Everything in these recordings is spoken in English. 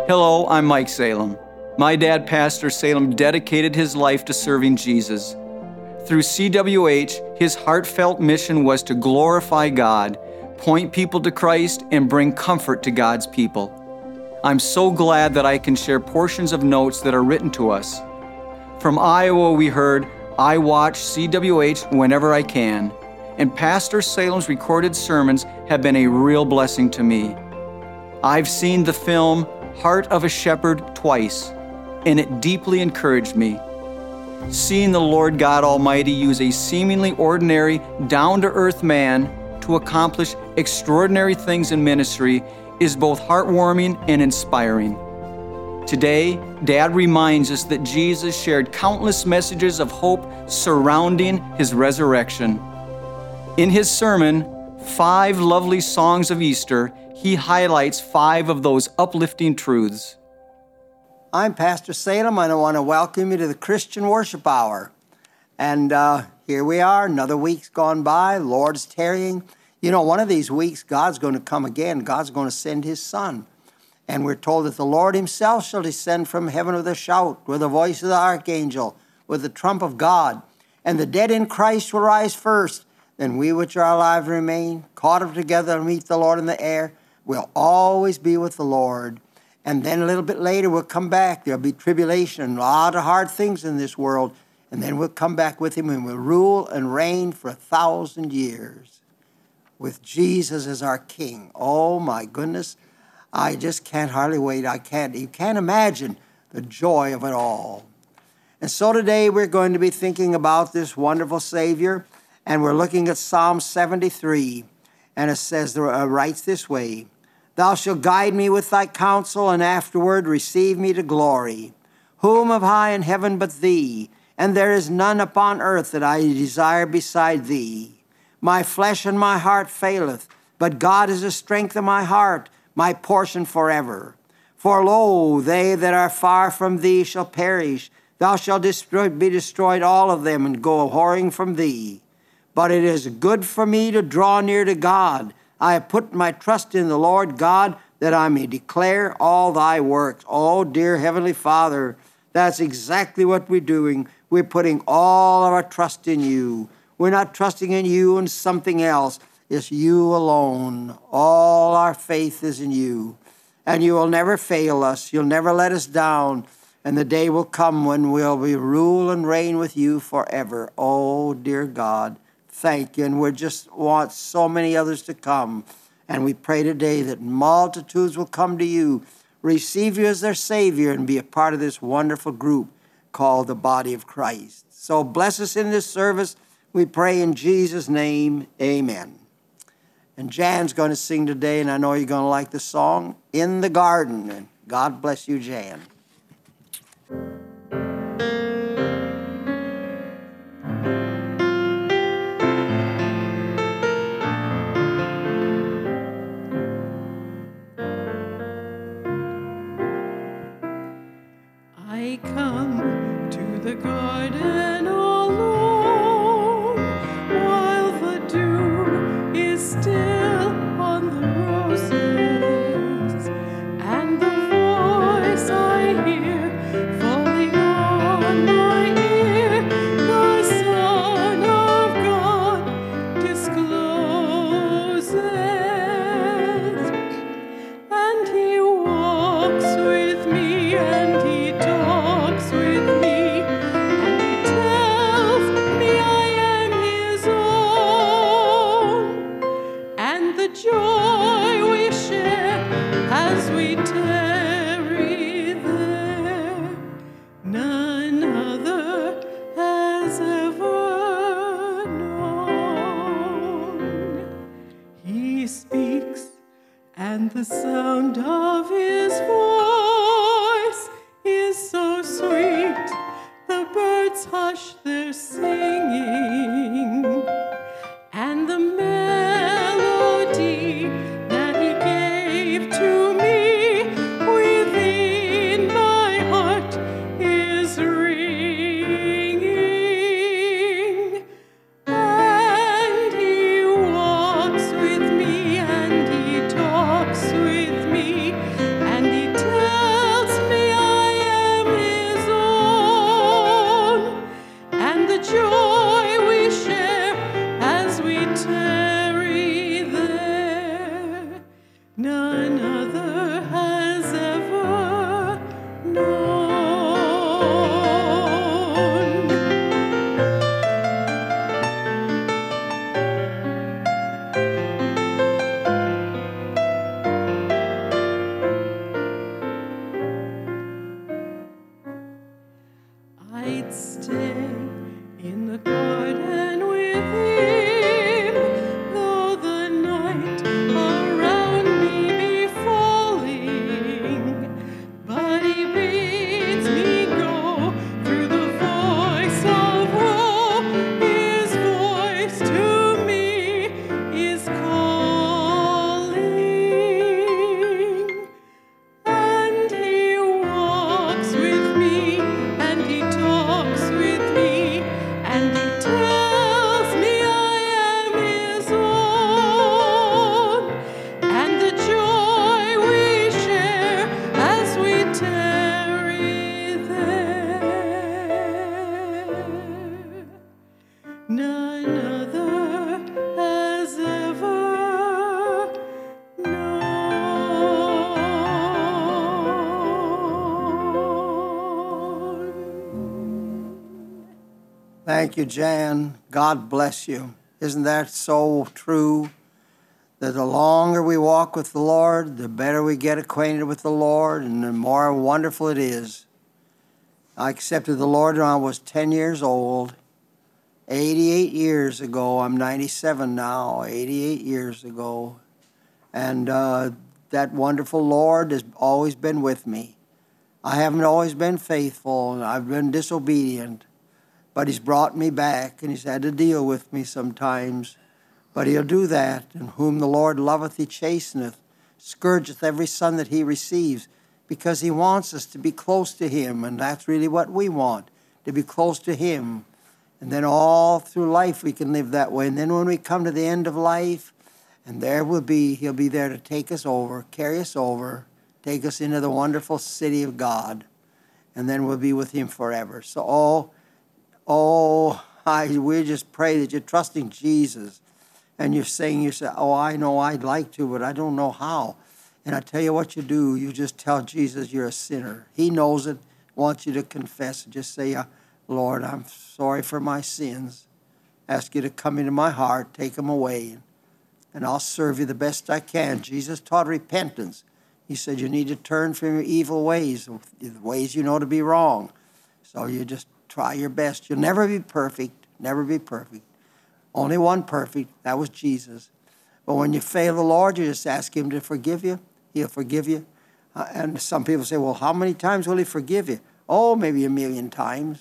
Hello, I'm Mike Salem. My dad, Pastor Salem, dedicated his life to serving Jesus. Through CWH, his heartfelt mission was to glorify God, point people to Christ, and bring comfort to God's people. I'm so glad that I can share portions of notes that are written to us. From Iowa, we heard, "I watch CWH whenever I can," and Pastor Salem's recorded sermons have been a real blessing to me. I've seen the film Heart of a Shepherd twice, and it deeply encouraged me. Seeing the Lord God Almighty use a seemingly ordinary, down-to-earth man to accomplish extraordinary things in ministry is both heartwarming and inspiring. Today, Dad reminds us that Jesus shared countless messages of hope surrounding his resurrection. In his sermon, 5 Lovely Songs of Easter, he highlights 5 of those uplifting truths. I'm Pastor Salem, and I want to welcome you to the Christian Worship Hour. And here we are, another week's gone by, Lord's tarrying. You know, one of these weeks, God's going to come again. God's going to send his Son. And we're told that the Lord himself shall descend from heaven with a shout, with the voice of the archangel, with the trump of God. And the dead in Christ will rise first. Then we which are alive remain, caught up together and meet the Lord in the air. We'll always be with the Lord. And then a little bit later, we'll come back. There'll be tribulation and a lot of hard things in this world. And then we'll come back with him and we'll rule and reign for 1,000 years with Jesus as our King. Oh, my goodness. I just can't hardly wait. You can't imagine the joy of it all. And so today we're going to be thinking about this wonderful Savior. And we're looking at Psalm 73. And it says, writes this way, "Thou shalt guide me with thy counsel, and afterward receive me to glory. Whom have I in heaven but thee? And there is none upon earth that I desire beside thee. My flesh and my heart faileth, but God is the strength of my heart, my portion forever. For lo, they that are far from thee shall perish. Thou shalt be destroyed all of them, and go whoring from thee. But it is good for me to draw near to God. I have put my trust in the Lord God, that I may declare all thy works." Oh, dear Heavenly Father, that's exactly what we're doing. We're putting all of our trust in you. We're not trusting in you and something else. It's you alone. All our faith is in you. And you will never fail us. You'll never let us down. And the day will come when we'll be rule and reign with you forever. Oh, dear God, thank you. And we just want so many others to come. And we pray today that multitudes will come to you, receive you as their Savior, and be a part of this wonderful group called the body of Christ. So bless us in this service. We pray in Jesus' name, amen. And Jan's going to sing today, and I know you're going to like the song, "In the Garden." And God bless you, Jan. I come to the garden alone, while the dew is still on the roses, and the voice I hear falling on my ear, the Son of God discloses, and he walks with me, and he talks with me, and he tells me I am his own, and the joy we share as we tarry there, none other has ever known. He speaks, and the sound of his voice is so sweet, the birds hush their singing, and the melody that he gave to me within my heart is ringing. And he walks with me, and he talks with me, and he tells Thank you, Jan. God bless you. Isn't that so true? That the longer we walk with the Lord, the better we get acquainted with the Lord, and the more wonderful it is. I accepted the Lord when I was 10 years old. 88 years ago. I'm 97 now, 88 years ago. And that wonderful Lord has always been with me. I haven't always been faithful, and I've been disobedient. But he's brought me back, and he's had to deal with me sometimes. But he'll do that. And whom the Lord loveth, he chasteneth, scourgeth every son that he receives, because he wants us to be close to him, and that's really what we want, to be close to him. And then all through life we can live that way. And then when we come to the end of life, and he'll be there to take us over, carry us over, take us into the wonderful city of God. And then we'll be with him forever. So, we just pray that you're trusting Jesus. And you're saying yourself, I know I'd like to, but I don't know how. And I tell you what you do. You just tell Jesus you're a sinner. He knows it, wants you to confess. Just say, Lord, I'm sorry for my sins. Ask you to come into my heart, take them away, and I'll serve you the best I can. Jesus taught repentance. He said you need to turn from your evil ways, the ways you know to be wrong. So you just try your best. You'll never be perfect, never be perfect. Only one perfect, that was Jesus. But when you fail the Lord, you just ask him to forgive you. He'll forgive you. And some people say, well, how many times will he forgive you? Oh, maybe 1,000,000 times.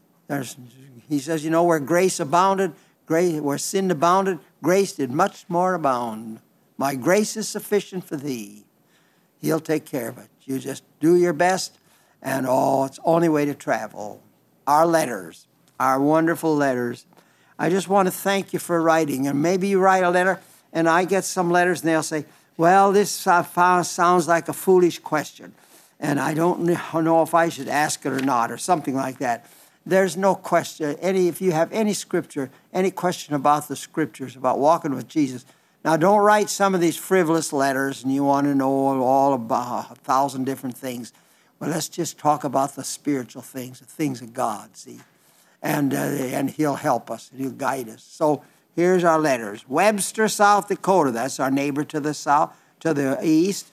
He says, where grace abounded, where sin abounded, grace did much more abound. My grace is sufficient for thee. He'll take care of it. You just do your best, and it's the only way to travel. Our letters, our wonderful letters. I just want to thank you for writing. And maybe you write a letter, and I get some letters, and they'll say, well, this sounds like a foolish question, and I don't know if I should ask it or not, or something like that. There's no question. If you have any scripture, any question about the scriptures, about walking with Jesus, now don't write some of these frivolous letters, and you want to know all about 1,000 different things. Well, let's just talk about the spiritual things, the things of God, see? And he'll help us, and he'll guide us. So here's our letters. Webster, South Dakota. That's our neighbor to the south, to the east.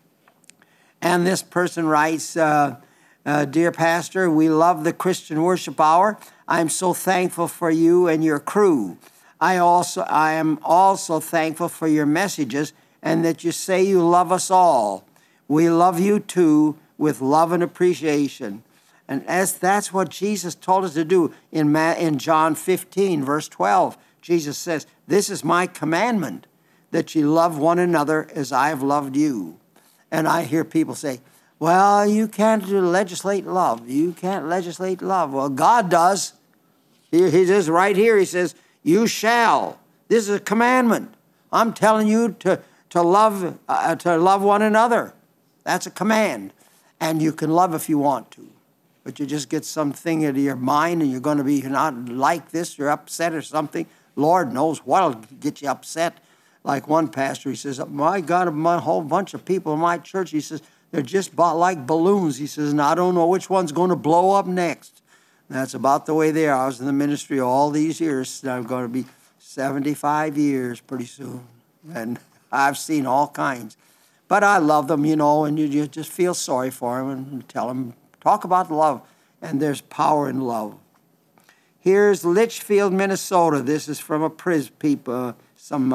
And this person writes, Dear Pastor, we love the Christian Worship Hour. I'm so thankful for you and your crew. I am also thankful for your messages and that you say you love us all. We love you too, with love and appreciation. And that's what Jesus told us to do in John 15, verse 12. Jesus says, this is my commandment, that you love one another as I have loved you. And I hear people say, well, you can't legislate love. You can't legislate love. Well, God does. He says right here, he says, you shall. This is a commandment. I'm telling you to love one another. That's a command. And you can love if you want to. But you just get something into your mind and you're going to be not like this, you're upset or something. Lord knows what'll get you upset. Like one pastor, he says, my God, a whole bunch of people in my church, he says, they're just like balloons. He says, and I don't know which one's going to blow up next. And that's about the way they are. I was in the ministry all these years. I'm going to be 75 years pretty soon. And I've seen all kinds. But I love them, and you just feel sorry for them and tell them, talk about love. And there's power in love. Here's Litchfield, Minnesota. This is from some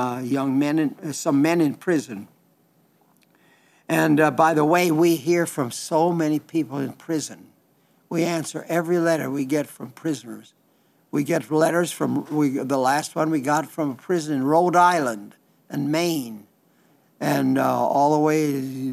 men in prison. And by the way, we hear from so many people in prison. We answer every letter we get from prisoners. We get letters the last one we got from a prison in Rhode Island and Maine, and all the way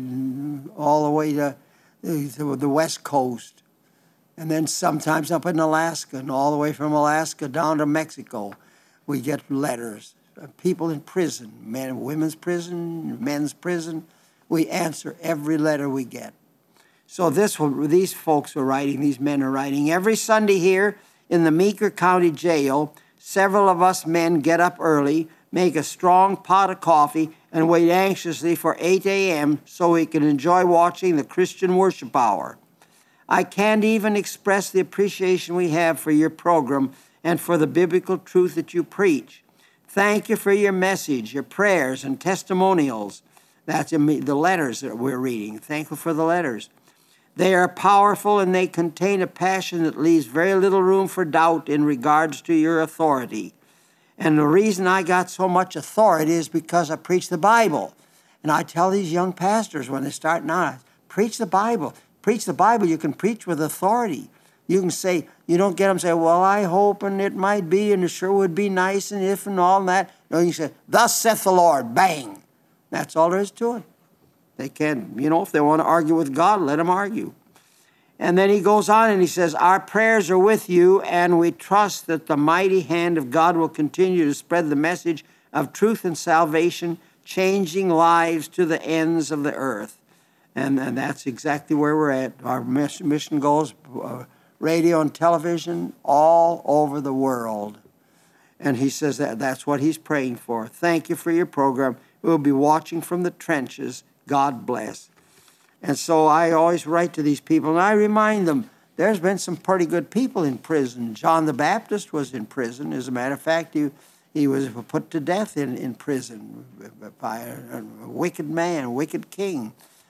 to the West Coast, and then sometimes up in Alaska, and all the way from Alaska down to Mexico. We get letters. People in prison, women's prison, men's prison. We answer every letter we get. So these folks are writing, these men are writing. Every Sunday here in the Meeker County Jail, several of us men get up early, make a strong pot of coffee, and wait anxiously for 8 a.m. so we can enjoy watching the Christian Worship Hour. I can't even express the appreciation we have for your program and for the biblical truth that you preach. Thank you for your message, your prayers, and testimonials. That's the letters that we're reading. Thankful for the letters. They are powerful and they contain a passion that leaves very little room for doubt in regards to your authority. And the reason I got so much authority is because I preach the Bible. And I tell these young pastors when they're starting out, preach the Bible. Preach the Bible. You can preach with authority. You can say, you don't get them say, well, I hope and it might be and it sure would be nice and if and all that. No, you say, thus saith the Lord, bang. That's all there is to it. They can, if they want to argue with God, let them argue. And then he goes on and he says, our prayers are with you and we trust that the mighty hand of God will continue to spread the message of truth and salvation, changing lives to the ends of the earth. And that's exactly where we're at. Our mission goes radio and television all over the world. And he says that's what he's praying for. Thank you for your program. We'll be watching from the trenches. God bless. And so I always write to these people, and I remind them, there's been some pretty good people in prison. John the Baptist was in prison. As a matter of fact, he was put to death in prison by a wicked man, a wicked king.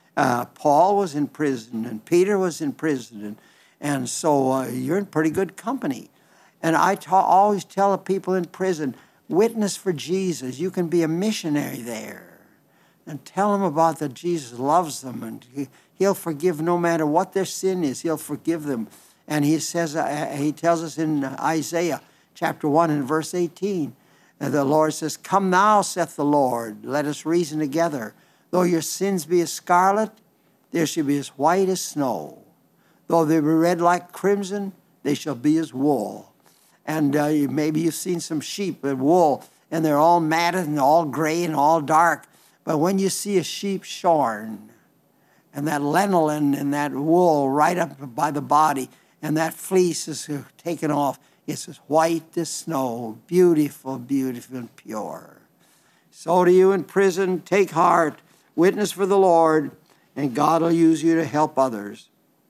Paul was in prison, and Peter was in prison. And so you're in pretty good company. And I always tell the people in prison, witness for Jesus. You can be a missionary there. And tell them about that Jesus loves them and he'll forgive no matter what their sin is. He'll forgive them. And he says, he tells us in Isaiah chapter 1 and verse 18, the Lord says, come now, saith the Lord, let us reason together. Though your sins be as scarlet, they shall be as white as snow. Though they be red like crimson, they shall be as wool. And maybe you've seen some sheep with wool, and they're all matted and all gray and all dark. But when you see a sheep shorn, and that lanolin and that wool right up by the body, and that fleece is taken off, it's as white as snow, beautiful, beautiful, and pure. So do you in prison, take heart, witness for the Lord, and God will use you to help others.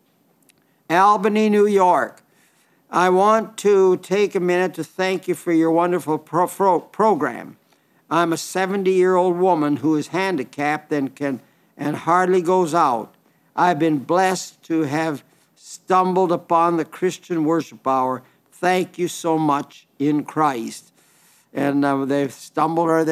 Albany, New York. I want to take a minute to thank you for your wonderful program. I'm a 70-year-old woman who is handicapped and hardly goes out. I've been blessed to have stumbled upon the Christian worship hour. Thank you so much in Christ. And they've stumbled or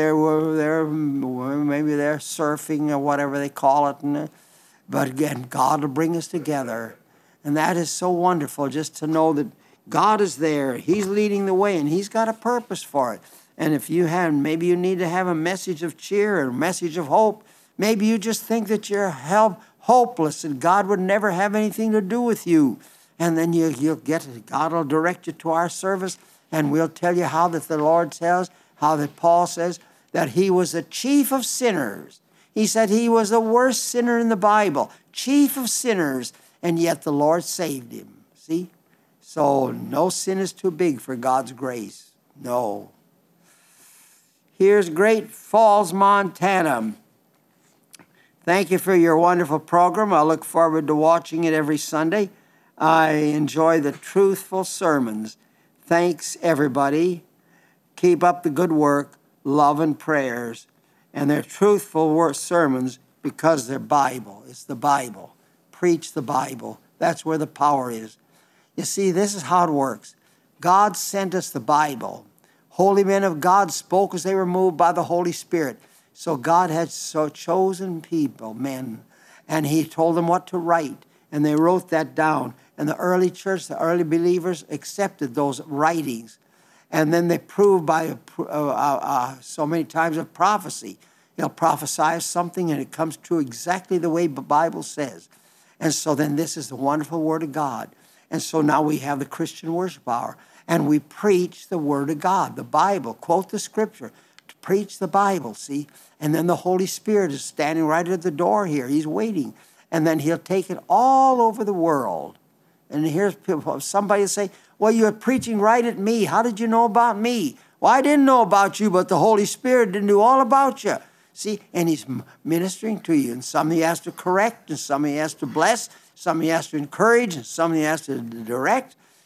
maybe they're surfing or whatever they call it. But again, God will bring us together. And that is so wonderful just to know that God is there. He's leading the way and he's got a purpose for it. And if you have, maybe you need to have a message of cheer or a message of hope. Maybe you just think that you're hopeless and God would never have anything to do with you. And then you'll get it. God will direct you to our service and we'll tell you how that the Lord tells, how that Paul says that he was the chief of sinners. He said he was the worst sinner in the Bible, chief of sinners, and yet the Lord saved him. See? So no sin is too big for God's grace. No. Here's Great Falls, Montana. Thank you for your wonderful program. I look forward to watching it every Sunday. I enjoy the truthful sermons. Thanks, everybody. Keep up the good work, love and prayers. And they're truthful sermons because they're Bible. It's the Bible. Preach the Bible. That's where the power is. You see, this is how it works. God sent us the Bible. Holy men of God spoke as they were moved by the Holy Spirit. So God had so chosen people, men, and he told them what to write, and they wrote that down. And the early church, the early believers accepted those writings. And then they proved by so many times of prophecy. He'll prophesy something, and it comes true exactly the way the Bible says. And so then this is the wonderful Word of God. And so now we have the Christian worship hour. And we preach the Word of God, the Bible, quote the Scripture, to preach the Bible, see? And then the Holy Spirit is standing right at the door here. He's waiting. And then he'll take it all over the world. And here's people, somebody say, well, you're preaching right at me. How did you know about me? Well, I didn't know about you, but the Holy Spirit didn't know all about you. See, and he's ministering to you. And some he has to correct, and some he has to bless, some he has to encourage, and some he has to direct.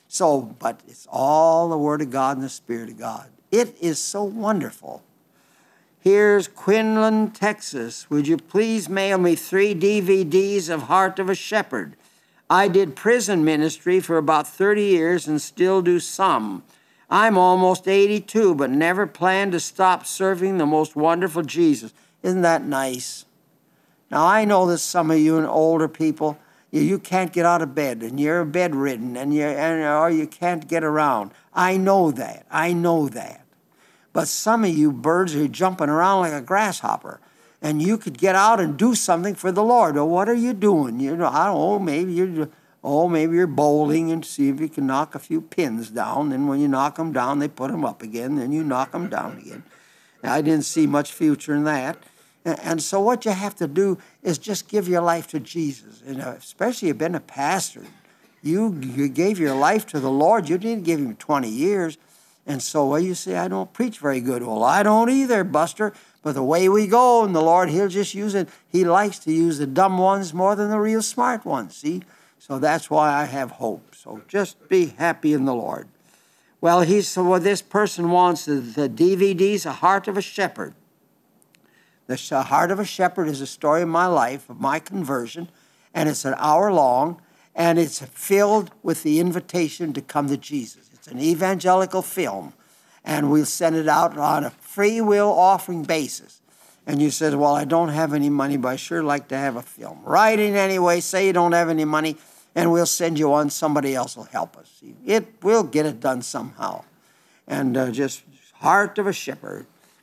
So, but it's all the Word of God and the Spirit of God. It is so wonderful. Here's Quinlan, Texas. Would you please mail me 3 DVDs of Heart of a Shepherd? I did prison ministry for about 30 years and still do some. I'm almost 82, but never plan to stop serving the most wonderful Jesus. Isn't that nice? Now, I know that some of you and older people, you can't get out of bed, and you're bedridden, or you can't get around. I know that. I know that. But some of you birds are jumping around like a grasshopper, and you could get out and do something for the Lord. Well, what are you doing? I don't know. Maybe you're bowling and see if you can knock a few pins down. Then when you knock them down, they put them up again. Then you knock them down again. I didn't see much future in that. And so what you have to do is just give your life to Jesus. And especially if you've been a pastor. You gave your life to the Lord. You didn't give him 20 years. And so you say, I don't preach very good. Well, I don't either, Buster. But the way we go, and the Lord, he'll just use it. He likes to use the dumb ones more than the real smart ones, see? So that's why I have hope. So just be happy in the Lord. Well, this person wants the DVDs, A Heart of a Shepherd. The Heart of a Shepherd is a story of my life, of my conversion, and it's an hour long, and it's filled with the invitation to come to Jesus. It's an evangelical film, and we'll send it out on a free will offering basis. And you said, well, I don't have any money, but I sure like to have a film. Write in anyway, say you don't have any money, and we'll send you one. Somebody else will help us. We'll get it done somehow. And just Heart of a Shepherd.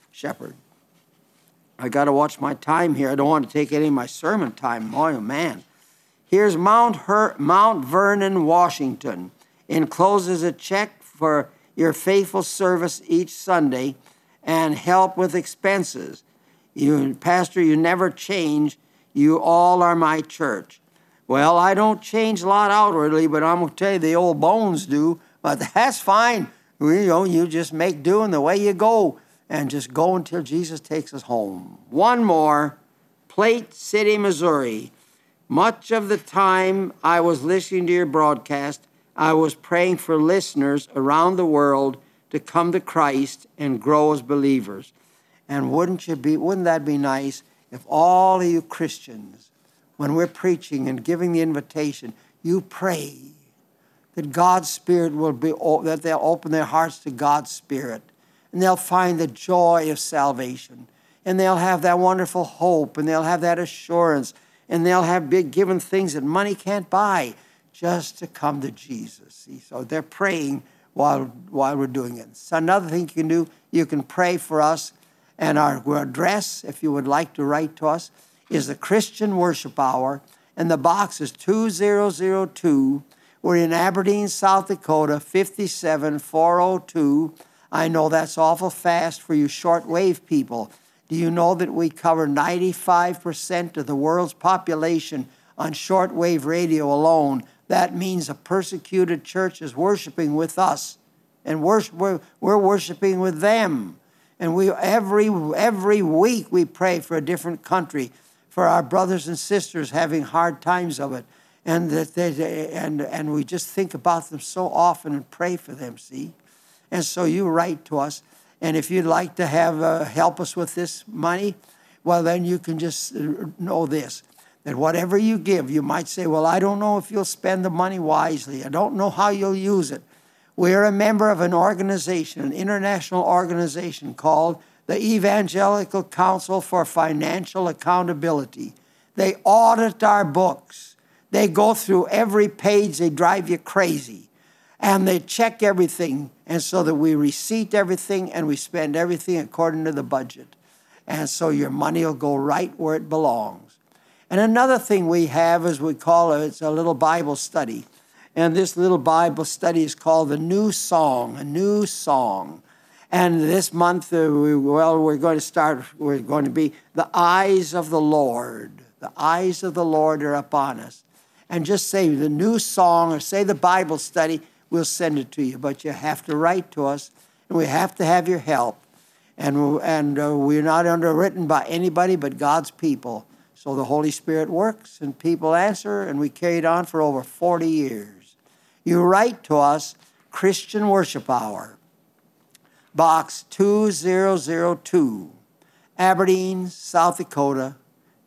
I got to watch my time here. I don't want to take any of my sermon time. Oh, man. Here's Mount Vernon, Washington. Encloses a check for your faithful service each Sunday and help with expenses. Pastor, you never change. You all are my church. Well, I don't change a lot outwardly, but I'm going to tell you the old bones do. But that's fine. You just make do in the way you go. And just go until Jesus takes us home. One more, Plate City, Missouri. Much of the time I was listening to your broadcast, I was praying for listeners around the world to come to Christ and grow as believers. And wouldn't that be nice if all of you Christians, when we're preaching and giving the invitation, you pray that God's Spirit that they'll open their hearts to God's Spirit. And they'll find the joy of salvation. And they'll have that wonderful hope. And they'll have that assurance. And they'll be given things that money can't buy just to come to Jesus. See? So they're praying while we're doing it. So another thing you can do, you can pray for us. And our address, if you would like to write to us, is the Christian Worship Hour. And the box is 2002. We're in Aberdeen, South Dakota, 57402. I know that's awful fast for you shortwave people. Do you know that we cover 95% of the world's population on shortwave radio alone? That means a persecuted church is worshiping with us, and we're worshiping with them. And every week we pray for a different country, for our brothers and sisters having hard times of it, and we just think about them so often and pray for them. See. And so you write to us. And if you'd like to help us with this money, well, then you can just know this, that whatever you give, you might say, well, I don't know if you'll spend the money wisely. I don't know how you'll use it. We're a member of an organization, an international organization called the Evangelical Council for Financial Accountability. They audit our books. They go through every page. They drive you crazy. And they check everything, and so that we receipt everything and we spend everything according to the budget. And so your money will go right where it belongs. And another thing we have is it's a little Bible study. And this little Bible study is called The New Song, a new song. And this month, we're going to be The Eyes of the Lord. The eyes of the Lord are upon us. And just say the new song or say the Bible study, we'll send it to you. But you have to write to us, and we have to have your help. And we're not underwritten by anybody but God's people. So the Holy Spirit works, and people answer, and we carried on for over 40 years. You write to us, Christian Worship Hour, Box 2002, Aberdeen, South Dakota,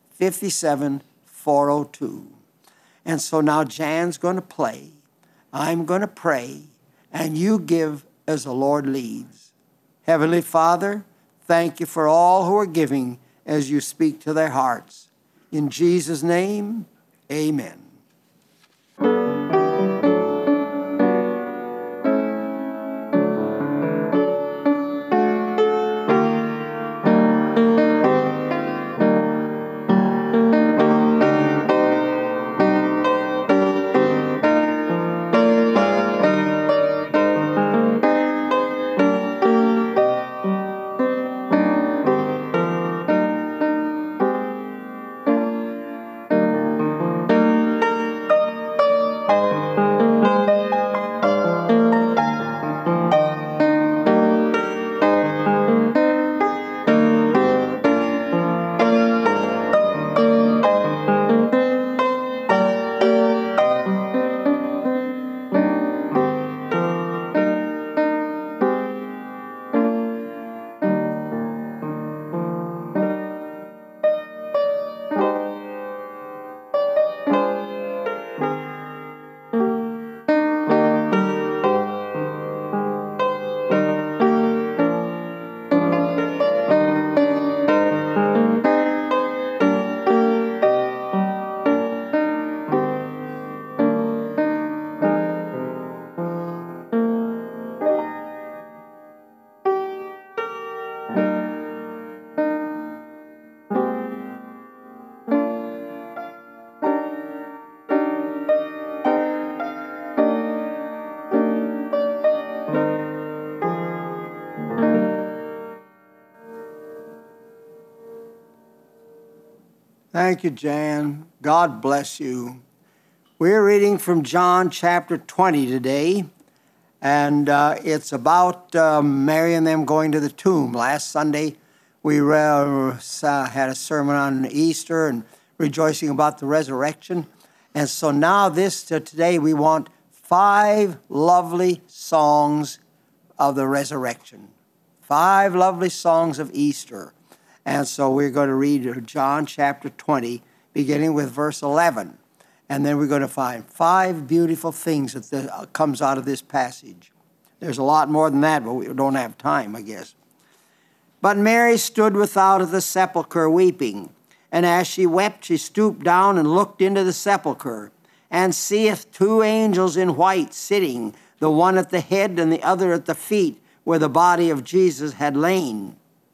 57402. And so now Jan's going to play, I'm going to pray, and you give as the Lord leads. Heavenly Father, thank you for all who are giving as you speak to their hearts. In Jesus' name, amen. Thank you, Jan. God bless you. We're reading from John chapter 20 today, and it's about Mary and them going to the tomb. Last Sunday, we had a sermon on Easter and rejoicing about the resurrection. And so now today we want 5 lovely songs of the resurrection. 5 lovely songs of Easter. And so we're going to read John chapter 20, beginning with verse 11. And then we're going to find 5 beautiful things that comes out of this passage. There's a lot more than that, but we don't have time, I guess. But Mary stood without of the sepulchre weeping. And as she wept, she stooped down and looked into the sepulchre, and seeth 2 angels in white sitting, the one at the head and the other at the feet, where the body of Jesus had lain.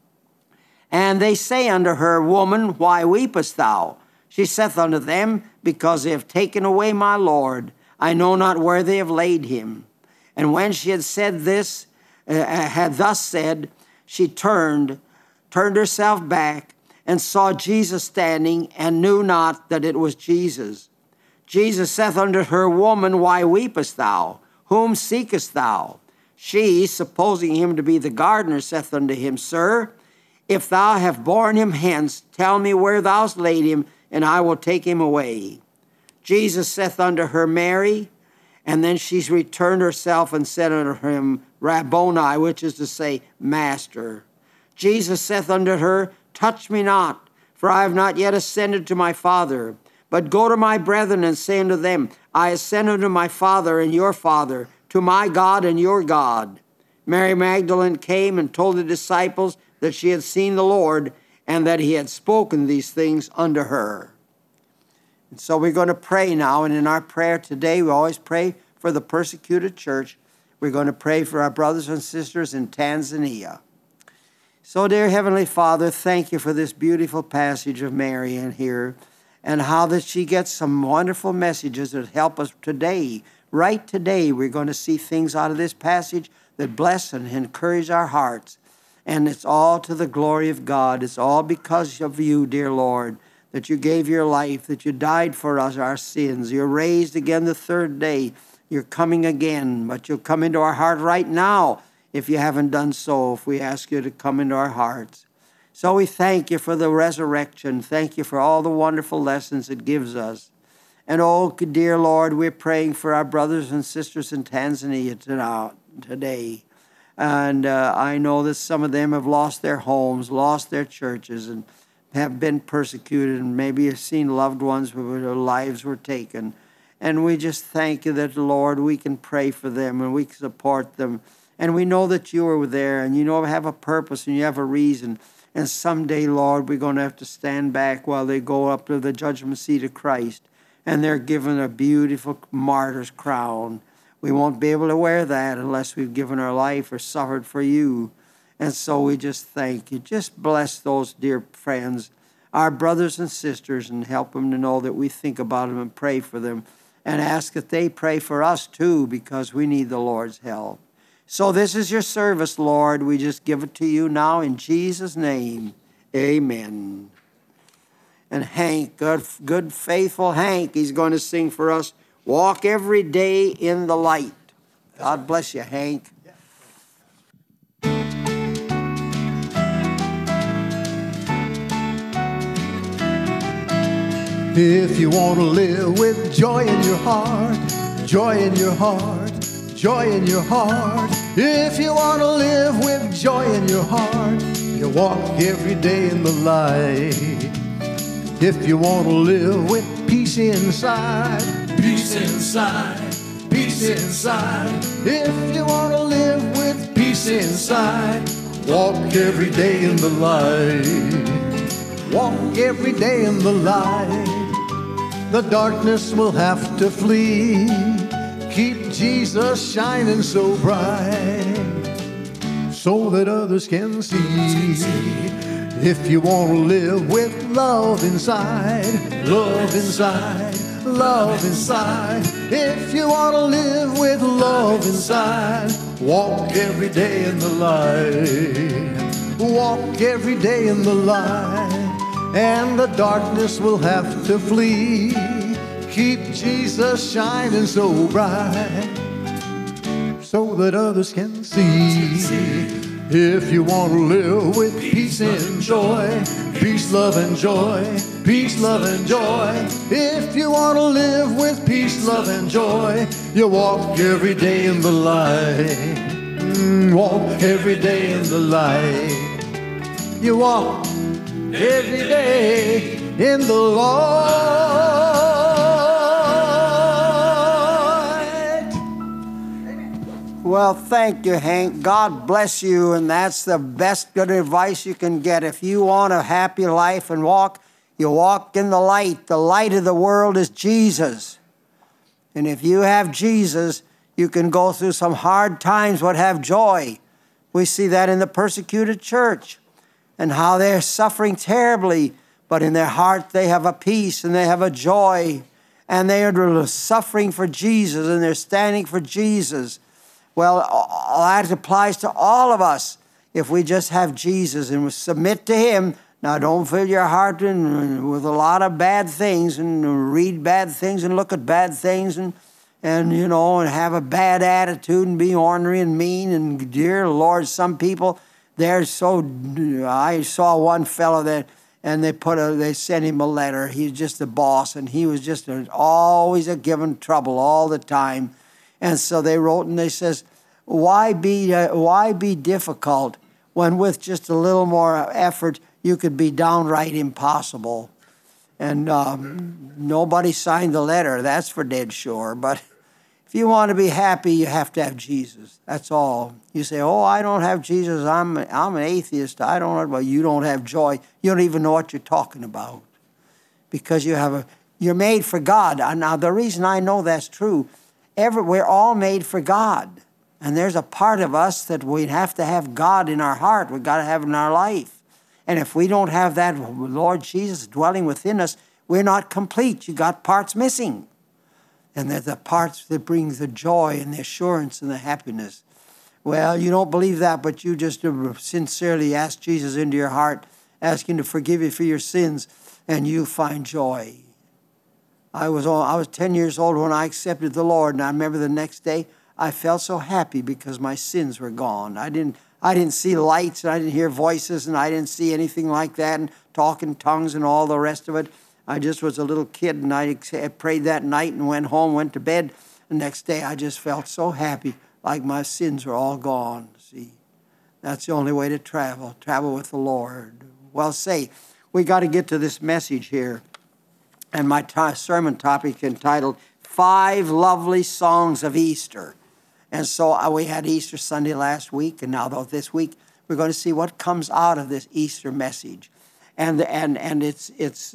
And they say unto her, Woman, why weepest thou? She saith unto them, Because they have taken away my Lord. I know not where they have laid him. And when she had said this, had thus said, she turned herself back, and saw Jesus standing, and knew not that it was Jesus. Jesus saith unto her, Woman, why weepest thou? Whom seekest thou? She, supposing him to be the gardener, saith unto him, Sir, if thou have borne him hence, tell me where thou hast laid him, and I will take him away. Jesus saith unto her, Mary. And then she returned herself and said unto him, Rabboni, which is to say, Master. Jesus saith unto her, Touch me not, for I have not yet ascended to my Father. But go to my brethren and say unto them, I ascend unto my Father and your Father, to my God and your God. Mary Magdalene came and told the disciples that she had seen the Lord, and that he had spoken these things unto her. And so we're going to pray now, and in our prayer today, we always pray for the persecuted church. We're going to pray for our brothers and sisters in Tanzania. So, dear Heavenly Father, thank you for this beautiful passage of Mary in here, and how that she gets some wonderful messages that help us today. Right today, we're going to see things out of this passage that bless and encourage our hearts. And it's all to the glory of God. It's all because of you, dear Lord, that you gave your life, that you died for us, our sins. You're raised again the 3rd day. You're coming again, but you'll come into our heart right now if you haven't done so, if we ask you to come into our hearts. So we thank you for the resurrection. Thank you for all the wonderful lessons it gives us. And oh, dear Lord, we're praying for our brothers and sisters in Tanzania today. And I know that some of them have lost their homes, lost their churches, and have been persecuted, and maybe have seen loved ones where their lives were taken. And we just thank you that, Lord, we can pray for them and we can support them. And we know that you are there, and you know have a purpose and you have a reason. And someday, Lord, we're going to have to stand back while they go up to the judgment seat of Christ, and they're given a beautiful martyr's crown. We won't be able to wear that unless we've given our life or suffered for you. And so we just thank you. Just bless those dear friends, our brothers and sisters, and help them to know that we think about them and pray for them, and ask that they pray for us too, because we need the Lord's help. So this is your service, Lord. We just give it to you now in Jesus' name. Amen. And Hank, good faithful Hank, he's going to sing for us, Walk Every Day in the Light. God bless you, Hank. If you want to live with joy in your heart, joy in your heart, joy in your heart. If you want to live with joy in your heart, you walk every day in the light. If you want to live with peace inside, peace inside, peace inside. If you want to live with peace inside, walk every day in the light. Walk every day in the light. The darkness will have to flee. Keep Jesus shining so bright, so that others can see. If you want to live with love inside, love inside, love inside. If you want to live with love inside, walk every day in the light. Walk every day in the light. And the darkness will have to flee. Keep Jesus shining so bright, so that others can see. If you want to live with peace and joy, peace, love, and joy, peace, love, and joy. If you want to live with peace, love, and joy, you walk every day in the light. Walk every day in the light. You walk every day in the Lord. Well, thank you, Hank. God bless you, and that's the best good advice you can get. If you want a happy life and you walk in the light. The light of the world is Jesus. And if you have Jesus, you can go through some hard times but have joy. We see that in the persecuted church, and how they're suffering terribly, but in their heart they have a peace and they have a joy, and they are suffering for Jesus and they're standing for Jesus. Well, that applies to all of us. If we just have Jesus and we submit to Him, now don't fill your heart with a lot of bad things and read bad things and look at bad things and have a bad attitude and be ornery and mean. And dear Lord, some people, they're so. I saw one fellow that, and they sent him a letter. He's just the boss, and he was just always giving trouble all the time. And so they wrote, and they says, why be difficult when with just a little more effort you could be downright impossible? And nobody signed the letter. That's for dead sure. But if you want to be happy, you have to have Jesus. That's all. You say, "Oh, I don't have Jesus. I'm an atheist. I don't know." Well, you don't have joy. You don't even know what you're talking about, because you're made for God. Now, the reason I know that's true, we're all made for God, and there's a part of us that we have to have God in our heart. We've got to have in our life, and if we don't have that Lord Jesus dwelling within us, we're not complete. You got parts missing. And they're the parts that bring the joy and the assurance and the happiness. Well, you don't believe that, but you just sincerely ask Jesus into your heart, ask Him to forgive you for your sins, and you find joy. I was 10 years old when I accepted the Lord, and I remember the next day I felt so happy because my sins were gone. I didn't see lights, and I didn't hear voices, and I didn't see anything like that, and talk in tongues and all the rest of it. I just was a little kid, and I prayed that night and went home, went to bed. The next day, I just felt so happy, like my sins were all gone. See, that's the only way to travel with the Lord. Well, say, we got to get to this message here. And my sermon topic entitled, 5 Lovely Songs of Easter. And so we had Easter Sunday last week, and now this week we're going to see what comes out of this Easter message. And it's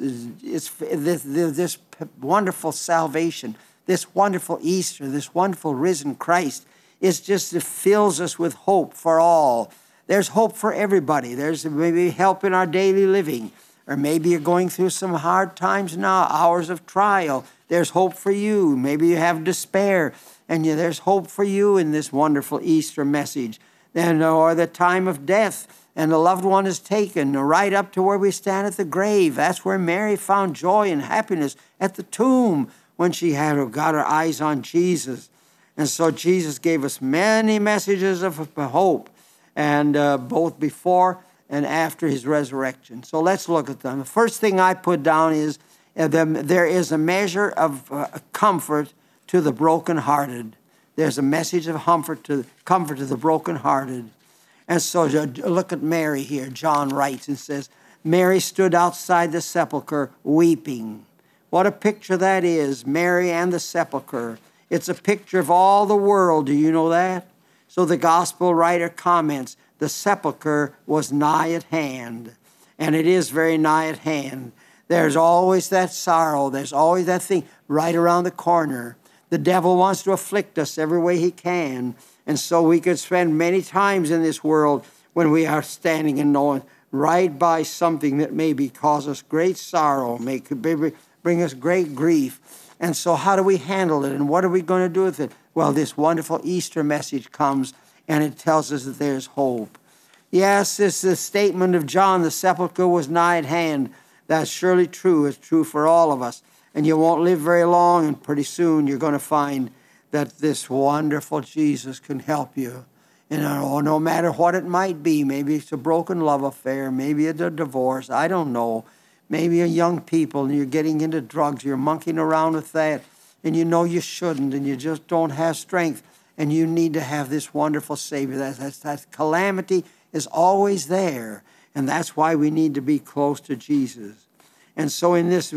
this wonderful salvation, this wonderful Easter, this wonderful risen Christ. It fills us with hope for all. There's hope for everybody. There's maybe help in our daily living. Or maybe you're going through some hard times now, hours of trial. There's hope for you. Maybe you have despair, and there's hope for you in this wonderful Easter message. Then, or the time of death, and the loved one is taken, right up to where we stand at the grave. That's where Mary found joy and happiness at the tomb when she got her eyes on Jesus. And so Jesus gave us many messages of hope, and both before and after his resurrection. So let's look at them. The first thing I put down is there is a measure of comfort to the brokenhearted. There's a message of comfort to the brokenhearted. And so look at Mary here. John writes and says, Mary stood outside the sepulchre weeping. What a picture that is, Mary and the sepulchre. It's a picture of all the world. Do you know that? So the gospel writer comments, the sepulchre was nigh at hand. And it is very nigh at hand. There's always that sorrow. There's always that thing right around the corner. The devil wants to afflict us every way he can. And so we could spend many times in this world when we are standing and knowing right by something that maybe cause us great sorrow, may bring us great grief. And so how do we handle it? And what are we going to do with it? Well, this wonderful Easter message comes, and it tells us that there's hope. Yes, this is a statement of John, the sepulchre was nigh at hand. That's surely true. It's true for all of us. And you won't live very long, and pretty soon you're going to find that this wonderful Jesus can help you. And no matter what it might be, maybe it's a broken love affair, maybe it's a divorce, I don't know. Maybe you're young people and you're getting into drugs, you're monkeying around with that, and you know you shouldn't, and you just don't have strength, and you need to have this wonderful Savior. That calamity is always there, and that's why we need to be close to Jesus. And so in this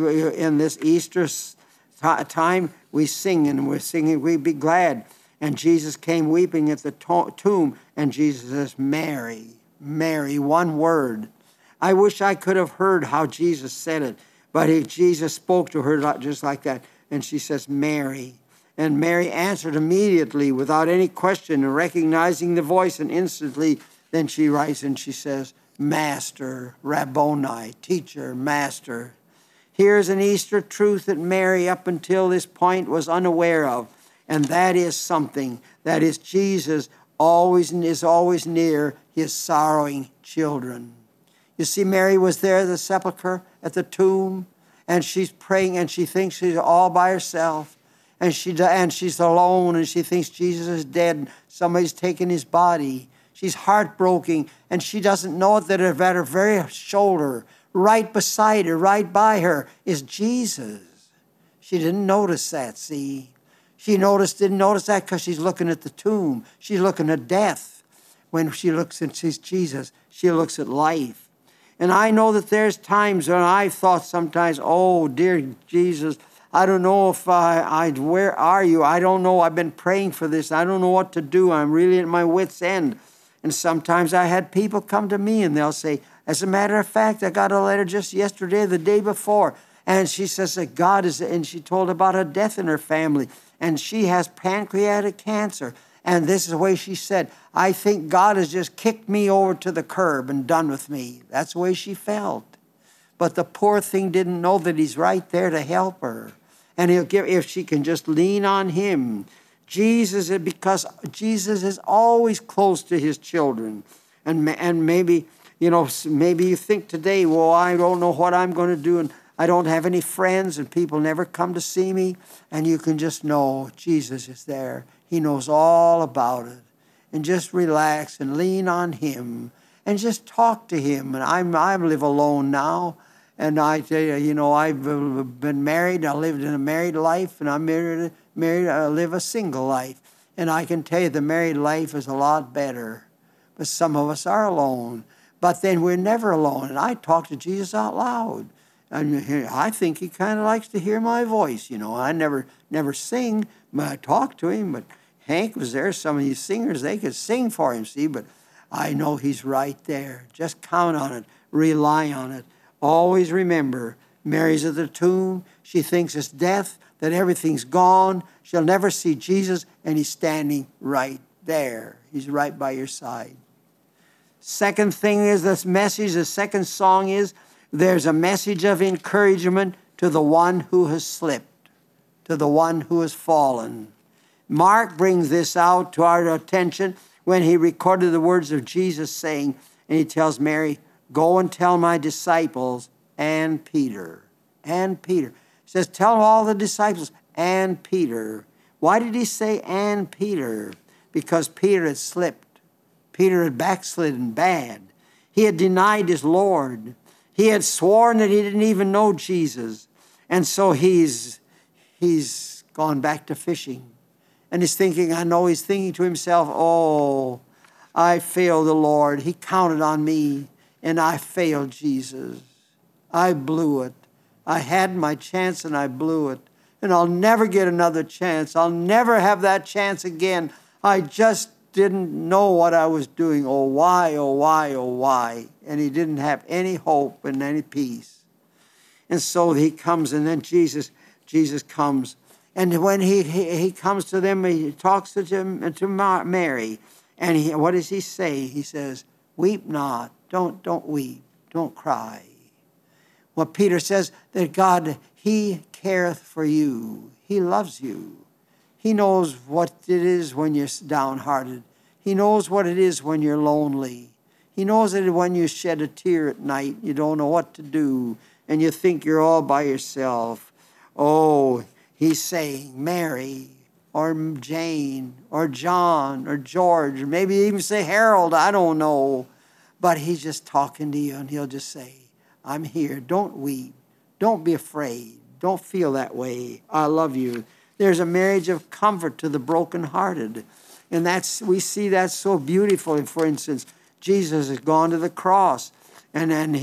Easter time, we sing, and we're singing, we be glad. And Jesus came weeping at the tomb, and Jesus says, Mary, Mary, one word. I wish I could have heard how Jesus said it, but Jesus spoke to her just like that, and she says, Mary. And Mary answered immediately without any question, and recognizing the voice, and instantly then she writes and she says, Master, Rabboni, teacher, master. Here's an Easter truth that Mary up until this point was unaware of, and that is something. That is Jesus is always near his sorrowing children. You see, Mary was there at the sepulchre, at the tomb, and she's praying, and she thinks she's all by herself, and she's alone, and she thinks Jesus is dead, and somebody's taken his body. She's heartbroken, and she doesn't know that at her very shoulder, right beside her, right by her, is Jesus. She didn't notice that, see? She didn't notice that because she's looking at the tomb. She's looking at death. When she looks and sees Jesus, she looks at life. And I know that there's times when I've thought sometimes, oh, dear Jesus, I don't know if where are you? I don't know. I've been praying for this. I don't know what to do. I'm really at my wit's end. And sometimes I had people come to me and they'll say, as a matter of fact, I got a letter just yesterday, the day before. And she says that and she told about a death in her family. And she has pancreatic cancer. And this is the way she said, I think God has just kicked me over to the curb and done with me. That's the way she felt. But the poor thing didn't know that he's right there to help her. And he'll give, if she can just lean on him. Because Jesus is always close to his children. And maybe, maybe you think today, well, I don't know what I'm going to do, and I don't have any friends, and people never come to see me. And you can just know Jesus is there. He knows all about it. And just relax and lean on him and just talk to him. And I live alone now. And I tell you, you know, I've been married. I lived in a married life, and I'm married. I live a single life. And I can tell you the married life is a lot better. But some of us are alone. But then we're never alone. And I talk to Jesus out loud. And I think he kind of likes to hear my voice, you know. I never sing, but I talk to him. But Hank was there. Some of these singers, they could sing for him, see. But I know he's right there. Just count on it. Rely on it. Always remember, Mary's at the tomb. She thinks it's death, that everything's gone. She'll never see Jesus, and he's standing right there. He's right by your side. Second thing is this message, the second song is, there's a message of encouragement to the one who has slipped, to the one who has fallen. Mark brings this out to our attention when he recorded the words of Jesus saying, and he tells Mary, go and tell my disciples and Peter. And Peter. He says, tell all the disciples and Peter. Why did he say and Peter? Because Peter had slipped. Peter had backslidden bad. He had denied his Lord. He had sworn that he didn't even know Jesus. And so he's gone back to fishing. And he's thinking, I know he's thinking to himself, oh, I failed the Lord. He counted on me, and I failed Jesus. I blew it. I had my chance, and I blew it. And I'll never get another chance. I'll never have that chance again. I just didn't know what I was doing. Oh, why, oh, why, oh, why? And he didn't have any hope and any peace. And so he comes, and then Jesus comes. And when he comes to them, he talks to Mary. And what does he say? He says, weep not. Don't weep. Don't cry. Well, Peter says that God, he careth for you. He loves you. He knows what it is when you're downhearted. He knows what it is when you're lonely. He knows that when you shed a tear at night, you don't know what to do, and you think you're all by yourself. Oh, he's saying, Mary, or Jane, or John, or George, or maybe even say Harold, I don't know. But he's just talking to you, and he'll just say, I'm here. Don't weep. Don't be afraid. Don't feel that way. I love you. There's a marriage of comfort to the brokenhearted. And we see that so beautiful. For instance, Jesus has gone to the cross. And then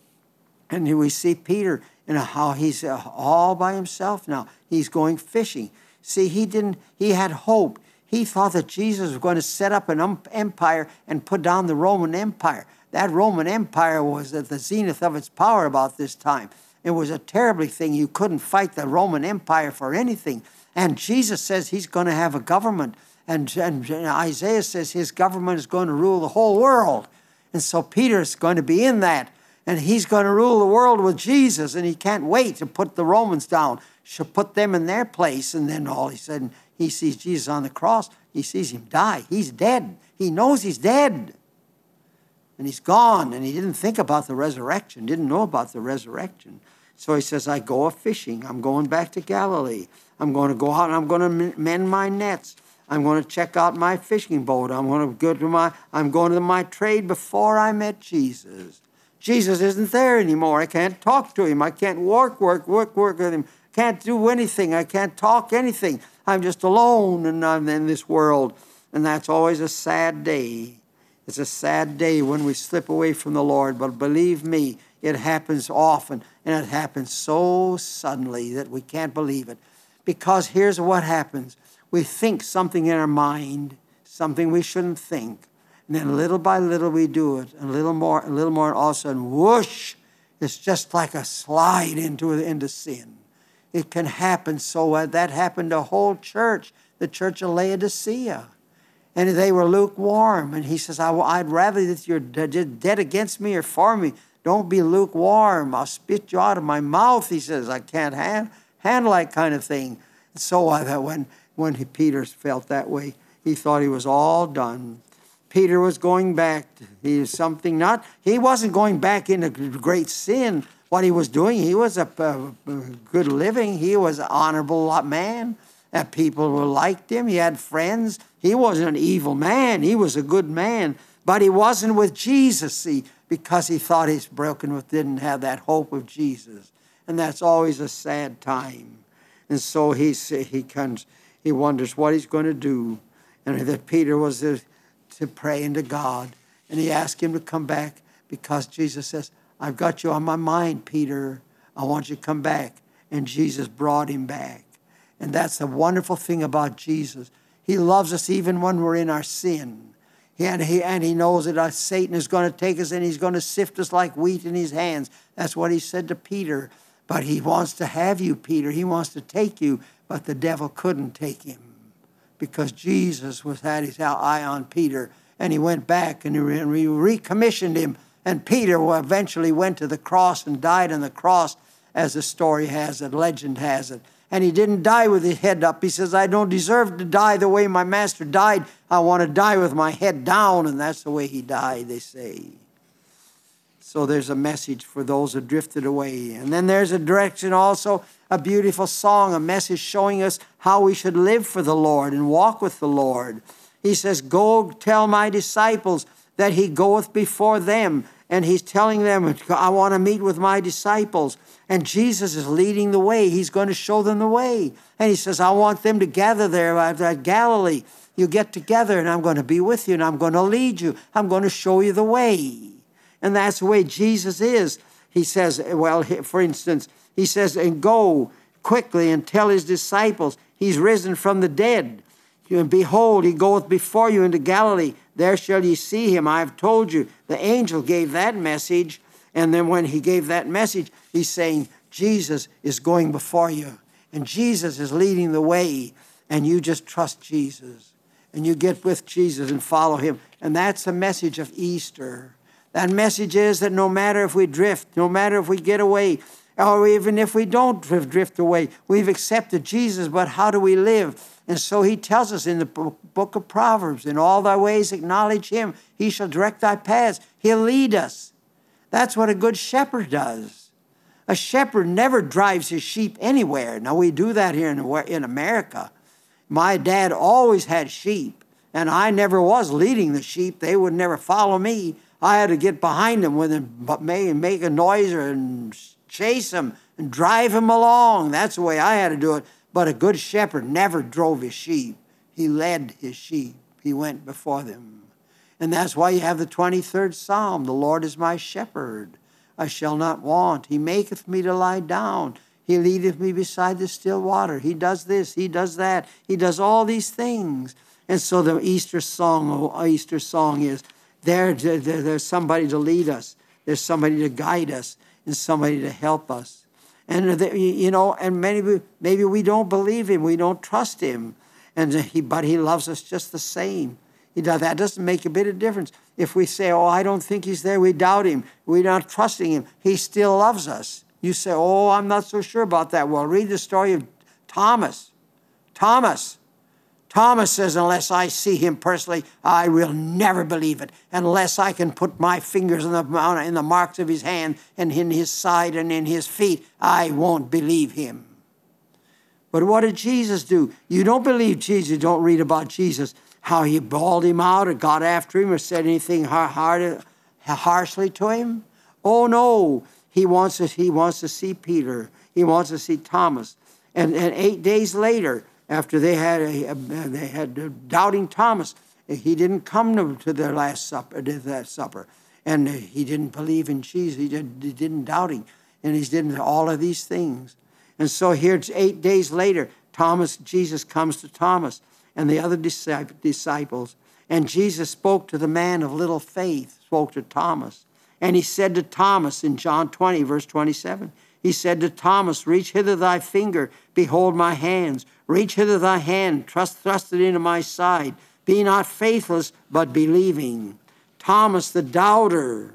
we see Peter and how he's all by himself now. He's going fishing. See, he had hope. He thought that Jesus was going to set up an empire and put down the Roman Empire. That Roman Empire was at the zenith of its power about this time. It was a terrible thing. You couldn't fight the Roman Empire for anything. And Jesus says he's going to have a government. And Isaiah says his government is going to rule the whole world. And so Peter's going to be in that. And he's going to rule the world with Jesus. And he can't wait to put the Romans down. She'll put them in their place. And then all of a sudden, he sees Jesus on the cross. He sees him die. He's dead. He knows he's dead. And he's gone. And he didn't think about the resurrection. Didn't know about the resurrection. So he says, I go a-fishing. I'm going back to Galilee. I'm going to go out and I'm going to mend my nets. I'm going to check out my fishing boat. I'm going to my trade before I met Jesus. Jesus isn't there anymore. I can't talk to him. I can't work with him. Can't do anything. I can't talk anything. I'm just alone and I'm in this world. And that's always a sad day. It's a sad day when we slip away from the Lord. But believe me, it happens often. And it happens so suddenly that we can't believe it. Because here's what happens. We think something in our mind, something we shouldn't think. And then little by little we do it. And a little more, and all of a sudden, whoosh, it's just like a slide into sin. It can happen. So that happened to a whole church, the church of Laodicea. And they were lukewarm. And he says, I'd rather that you're dead against me or for me. Don't be lukewarm. I'll spit you out of my mouth. He says, I can't handle that kind of thing. And so when Peter felt that way, he thought he was all done. Peter was going back. He wasn't going back into great sin. What he was doing, he was a good living. He was an honorable man. And people liked him. He had friends. He wasn't an evil man. He was a good man. But he wasn't with Jesus, see. because he thought he's broken with, didn't have that hope of Jesus. And that's always a sad time. And so he wonders what he's going to do. And that Peter was to pray into God. And he asked him to come back because Jesus says, I've got you on my mind, Peter. I want you to come back. And Jesus brought him back. And that's the wonderful thing about Jesus. He loves us even when we're in our sin. And he knows that Satan is going to take us and he's going to sift us like wheat in his hands. That's what he said to Peter. But he wants to have you, Peter. He wants to take you. But the devil couldn't take him because Jesus had his eye on Peter. And he went back and he recommissioned him. And Peter eventually went to the cross and died on the cross, as the story has it, legend has it. And he didn't die with his head up. He says, I don't deserve to die the way my master died. I want to die with my head down. And that's the way he died, they say. So there's a message for those who drifted away. And then there's a direction also, a beautiful song, a message showing us how we should live for the Lord and walk with the Lord. He says, go tell my disciples that he goeth before them. And he's telling them, I want to meet with my disciples. And Jesus is leading the way. He's going to show them the way. And he says, I want them to gather there at Galilee. You get together and I'm going to be with you and I'm going to lead you. I'm going to show you the way. And that's the way Jesus is. He says, well, for instance, he says, and go quickly and tell his disciples, he's risen from the dead. And behold, he goeth before you into Galilee. There shall ye see him. I have told you. The angel gave that message. And then when he gave that message, he's saying, Jesus is going before you. And Jesus is leading the way. And you just trust Jesus. And you get with Jesus and follow him. And that's the message of Easter. That message is that no matter if we drift, no matter if we get away, or even if we don't drift away, we've accepted Jesus, but how do we live? And so he tells us in the book of Proverbs, in all thy ways acknowledge him. He shall direct thy paths. He'll lead us. That's what a good shepherd does. A shepherd never drives his sheep anywhere. Now, we do that here in America. My dad always had sheep, and I never was leading the sheep. They would never follow me. I had to get behind them with them, make a noise and chase them and drive them along. That's the way I had to do it. But a good shepherd never drove his sheep. He led his sheep. He went before them. And that's why you have the 23rd Psalm. The Lord is my shepherd. I shall not want. He maketh me to lie down. He leadeth me beside the still water. He does this. He does that. He does all these things. And so the Easter song is, there's somebody to lead us. There's somebody to guide us and somebody to help us. And, and maybe we don't believe him. We don't trust him. But he loves us just the same. That doesn't make a bit of difference. If we say, I don't think he's there, we doubt him. We're not trusting him. He still loves us. You say, I'm not so sure about that. Well, read the story of Thomas. Thomas says, unless I see him personally, I will never believe it. Unless I can put my fingers in the marks of his hand and in his side and in his feet, I won't believe him. But what did Jesus do? You don't believe Jesus, you don't read about Jesus, how he bawled him out or got after him or said anything harshly to him. Oh, no. He wants to see Peter. He wants to see Thomas. And 8 days later, after they had doubting Thomas, he didn't come to their last supper, that supper, and he didn't believe in Jesus. He didn't doubt him, and he didn't all of these things. And so here, it's 8 days later, Jesus comes to Thomas and the other disciples, and Jesus spoke to the man of little faith, spoke to Thomas, and he said to Thomas in John 20, verse 27. He said to Thomas, reach hither thy finger, behold my hands. Reach hither thy hand, thrust it into my side. Be not faithless, but believing. Thomas the doubter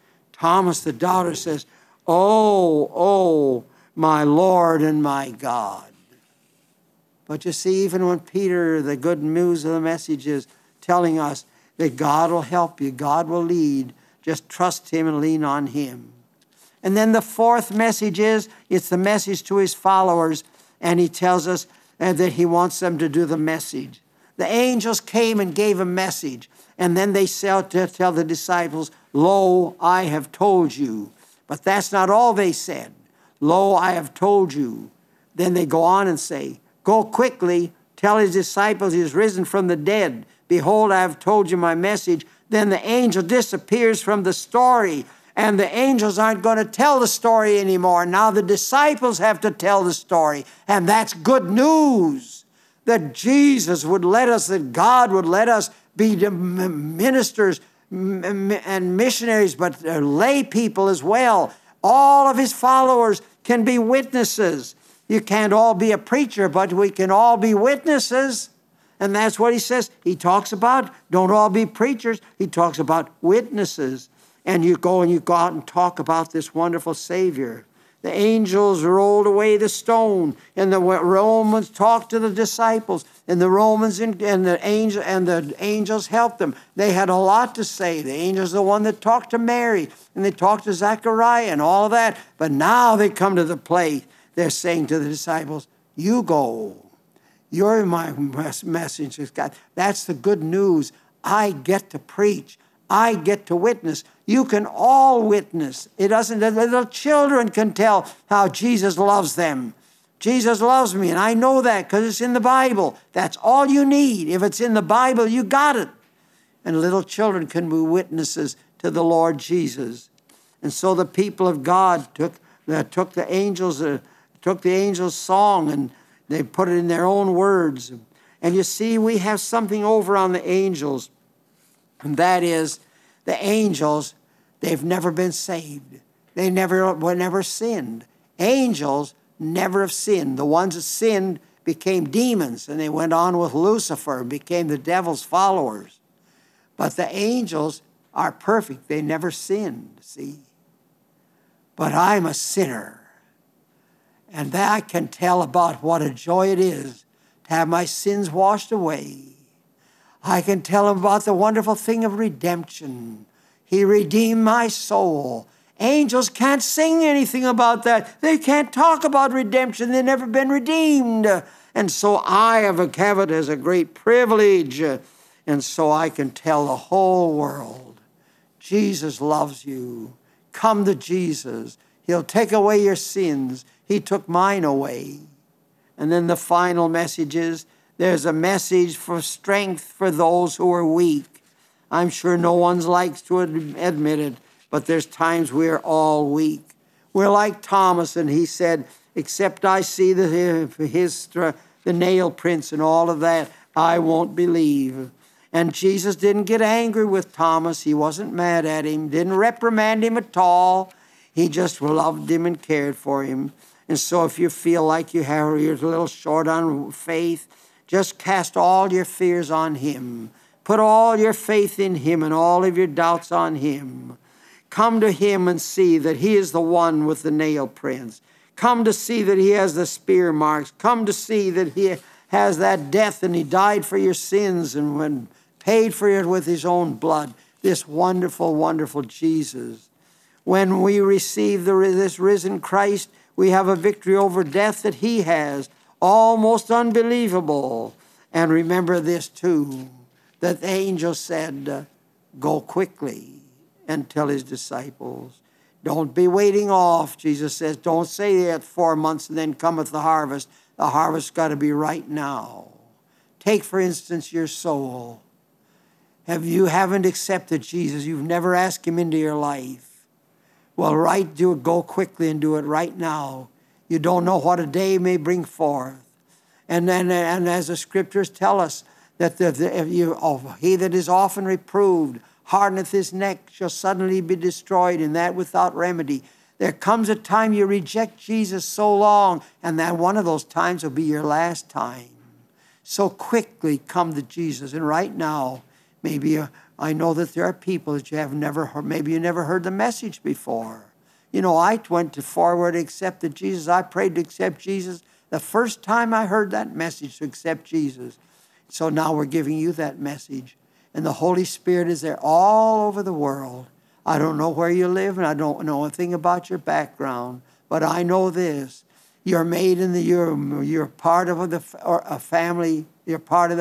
says, oh, my Lord and my God. But you see, even when Peter, the good news of the message is telling us that God will help you, God will lead, just trust him and lean on him. And then the fourth message it's the message to his followers, and he tells us that he wants them to do the message. The angels came and gave a message. And then they tell the disciples, "Lo, I have told you." But that's not all they said. "Lo, I have told you." Then they go on and say, "Go quickly, tell his disciples he is risen from the dead. Behold, I have told you my message." Then the angel disappears from the story. And the angels aren't going to tell the story anymore. Now the disciples have to tell the story. And that's good news. That Jesus would let us, that God would let us be ministers and missionaries, but lay people as well. All of his followers can be witnesses. You can't all be a preacher, but we can all be witnesses. And that's what he says. He talks about, don't all be preachers. He talks about witnesses. And you go out and talk about this wonderful Savior. The angels rolled away the stone, and the Romans talked to the disciples, and the angels helped them. They had a lot to say. The angels are the one that talked to Mary, and they talked to Zechariah and all of that. But now they come to the place. They're saying to the disciples, "You go. You're my messengers, God." That's the good news. I get to preach. I get to witness. You can all witness. It doesn't, the little children can tell how Jesus loves them. Jesus loves me, and I know that because it's in the Bible. That's all you need. If it's in the Bible, you got it. And little children can be witnesses to the Lord Jesus. And so the people of God took the angels' song, and they put it in their own words. And you see, we have something over on the angels. And that is, the angels, they've never been saved. They never sinned. Angels never have sinned. The ones that sinned became demons, and they went on with Lucifer, became the devil's followers. But the angels are perfect. They never sinned, see. But I'm a sinner. And that I can tell about what a joy it is to have my sins washed away. I can tell them about the wonderful thing of redemption. He redeemed my soul. Angels can't sing anything about that. They can't talk about redemption. They've never been redeemed. And so I have it as a great privilege. And so I can tell the whole world, Jesus loves you. Come to Jesus. He'll take away your sins. He took mine away. And then the final message is, there's a message for strength for those who are weak. I'm sure no one likes to admit it, but there's times we're all weak. We're like Thomas, and he said, "Except I see the nail prints and all of that, I won't believe." And Jesus didn't get angry with Thomas. He wasn't mad at him, didn't reprimand him at all. He just loved him and cared for him. And so if you feel like you're a little short on faith, just cast all your fears on him. Put all your faith in him and all of your doubts on him. Come to him and see that he is the one with the nail prints. Come to see that he has the spear marks. Come to see that he has that death and he died for your sins and paid for it with his own blood. This wonderful, wonderful Jesus. When we receive this risen Christ, we have a victory over death that he has. Almost unbelievable. And remember this too, that the angel said, "Go quickly and tell his disciples." Don't be waiting off. Jesus says, don't say that 4 months and then cometh the harvest. The harvest's got to be right now. Take, for instance, your soul. You haven't accepted Jesus. You've never asked him into your life. Well, go quickly and do it right now. You don't know what a day may bring forth. And as the scriptures tell us, that he that is often reproved, hardeneth his neck, shall suddenly be destroyed, and that without remedy. There comes a time you reject Jesus so long, and that one of those times will be your last time. So quickly come to Jesus. And right now, maybe I know that there are people that you have never heard. Maybe you never heard the message before. You know, I went forward, accepted Jesus. I prayed to accept Jesus the first time I heard that message to accept Jesus. So now we're giving you that message. And the Holy Spirit is there all over the world. I don't know where you live, and I don't know anything about your background, but I know this. You're made you're part of a family. You're part of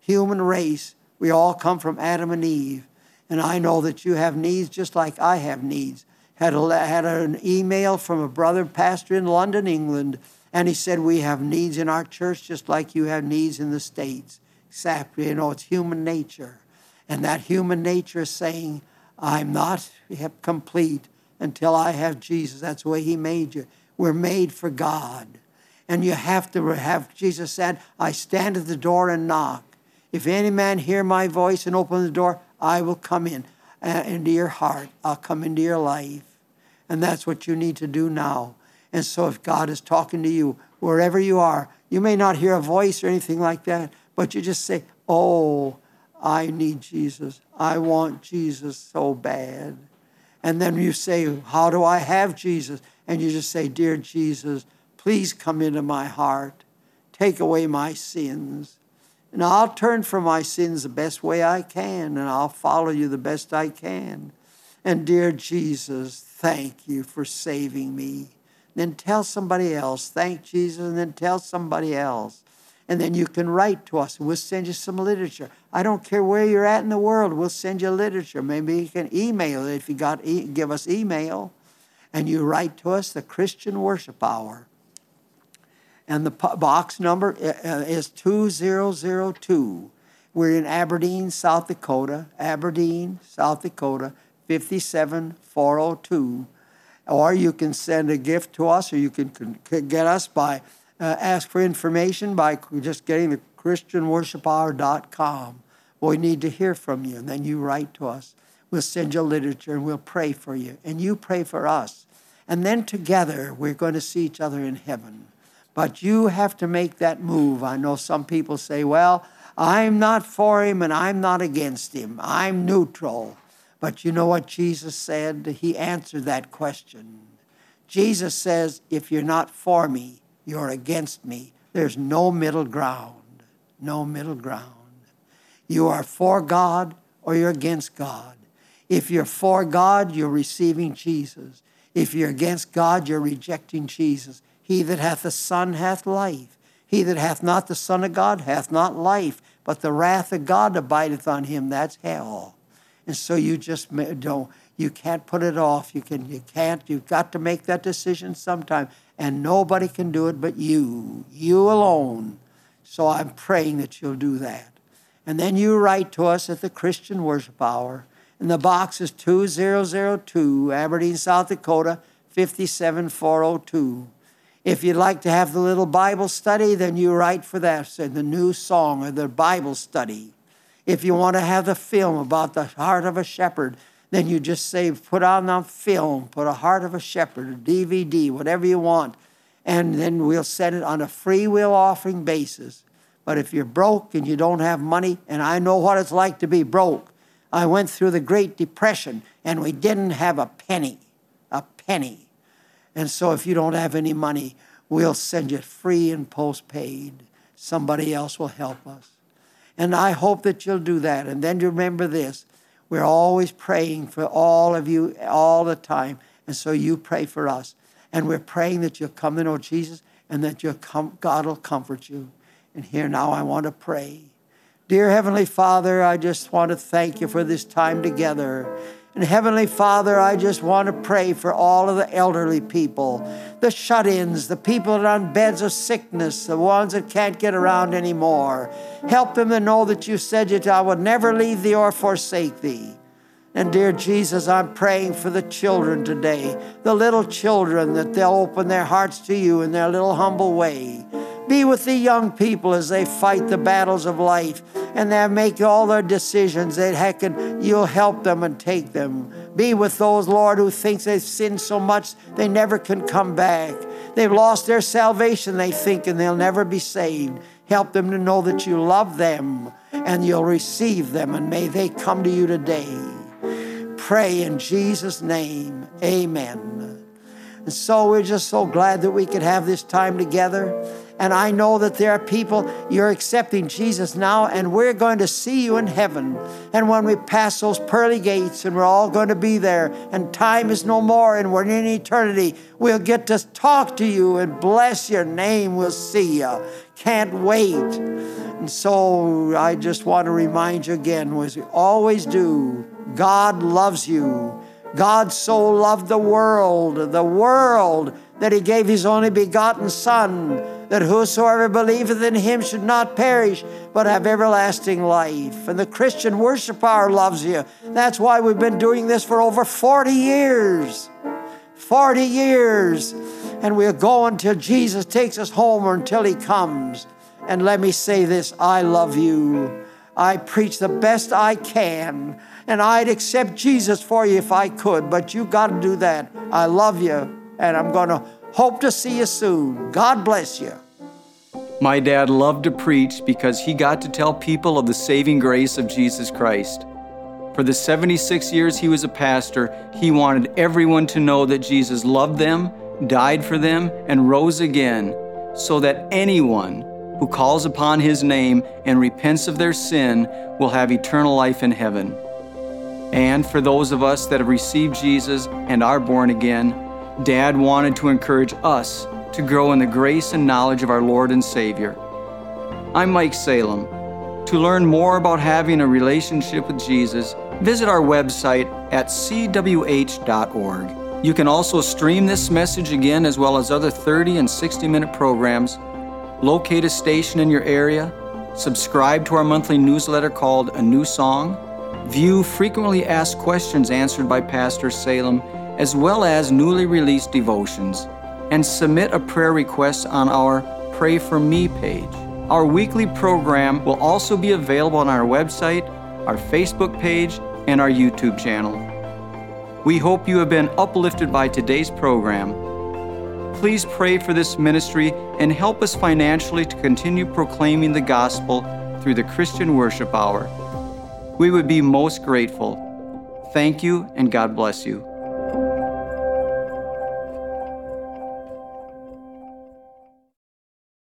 human race. We all come from Adam and Eve. And I know that you have needs just like I have needs. Had an email from a brother pastor in London, England, and he said, we have needs in our church just like you have needs in the States. Exactly, it's human nature. And that human nature is saying, I'm not complete until I have Jesus. That's the way he made you. We're made for God. And you have to have, Jesus said, I stand at the door and knock. If any man hear my voice and open the door, I will come into your heart. I'll come into your life. And that's what you need to do now. And so if God is talking to you, wherever you are, you may not hear a voice or anything like that, but you just say, oh, I need Jesus. I want Jesus so bad. And then you say, how do I have Jesus? And you just say, dear Jesus, please come into my heart. Take away my sins. And I'll turn from my sins the best way I can, and I'll follow you the best I can. And dear Jesus, thank you for saving me. Then tell somebody else, thank Jesus, and then tell somebody else. And then you can write to us, and we'll send you some literature. I don't care where you're at in the world, we'll send you literature. Maybe you can email it if you give us email. And you write to us, the Christian Worship Hour. And the box number is 2002. We're in Aberdeen, South Dakota. Aberdeen, South Dakota, 57402. Or you can send a gift to us, or you can get us by ask for information by just getting the ChristianWorshipHour.com. We need to hear from you, and then you write to us. We'll send you literature, and we'll pray for you, and you pray for us. And then together, we're going to see each other in heaven. But you have to make that move. I know some people say, well, I'm not for him and I'm not against him. I'm neutral. But you know what Jesus said? He answered that question. Jesus says, if you're not for me, you're against me. There's no middle ground. No middle ground. You are for God or you're against God. If you're for God, you're receiving Jesus. If you're against God, you're rejecting Jesus. He that hath the Son hath life. He that hath not the Son of God hath not life, but the wrath of God abideth on him. That's hell. And so you just don't, you can't put it off. You've got to make that decision sometime. And nobody can do it but you alone. So I'm praying that you'll do that. And then you write to us at the Christian Worship Hour. And the box is 2002, Aberdeen, South Dakota, 57402. If you'd like to have the little Bible study, then you write for that, say the new song or the Bible study. If you want to have the film about the heart of a shepherd, then you just say, put on the film, put a heart of a shepherd, a DVD, whatever you want, and then we'll send it on a free will offering basis. But if you're broke and you don't have money, and I know what it's like to be broke. I went through the Great Depression, and we didn't have a penny. And so if you don't have any money, we'll send you free and postpaid. Somebody else will help us. And I hope that you'll do that. And then remember this, we're always praying for all of you all the time. And so you pray for us. And we're praying that you'll come to know Jesus and that God will comfort you. And here now I want to pray. Dear Heavenly Father, I just want to thank you for this time together. And Heavenly Father, I just want to pray for all of the elderly people, the shut-ins, the people that are on beds of sickness, the ones that can't get around anymore. Help them to know that you said that I would never leave thee or forsake thee. And dear Jesus, I'm praying for the children today, the little children, that they'll open their hearts to you in their little humble way. Be with the young people as they fight the battles of life and they make all their decisions. You'll help them and take them. Be with those, Lord, who think they've sinned so much they never can come back. They've lost their salvation, they think, and they'll never be saved. Help them to know that you love them and you'll receive them, and may they come to you today. Pray in Jesus' name. Amen. And so we're just so glad that we could have this time together. And I know that there are people, you're accepting Jesus now, and we're going to see you in heaven. And when we pass those pearly gates, and we're all going to be there, and time is no more, and we're in eternity, we'll get to talk to you and bless your name. We'll see you. Can't wait. And so I just want to remind you again, as we always do, God loves you. God so loved the world, that He gave His only begotten Son, that whosoever believeth in Him should not perish, but have everlasting life. And the Christian Worship Hour loves you. That's why we've been doing this for over 40 years. 40 years. And we'll go until Jesus takes us home or until He comes. And let me say this, I love you. I preach the best I can. And I'd accept Jesus for you if I could, but you got to do that. I love you, and I'm going to hope to see you soon. God bless you. My dad loved to preach because he got to tell people of the saving grace of Jesus Christ. For the 76 years he was a pastor, he wanted everyone to know that Jesus loved them, died for them, and rose again, so that anyone who calls upon His name and repents of their sin will have eternal life in heaven. And for those of us that have received Jesus and are born again, Dad wanted to encourage us to grow in the grace and knowledge of our Lord and Savior. I'm Mike Salem. To learn more about having a relationship with Jesus, visit our website at cwh.org. You can also stream this message again, as well as other 30 and 60-minute programs. Locate a station in your area, subscribe to our monthly newsletter called A New Song, view frequently asked questions answered by Pastor Salem, as well as newly released devotions, and submit a prayer request on our Pray For Me page. Our weekly program will also be available on our website, our Facebook page, and our YouTube channel. We hope you have been uplifted by today's program. Please pray for this ministry and help us financially to continue proclaiming the gospel through the Christian Worship Hour. We would be most grateful. Thank you, and God bless you.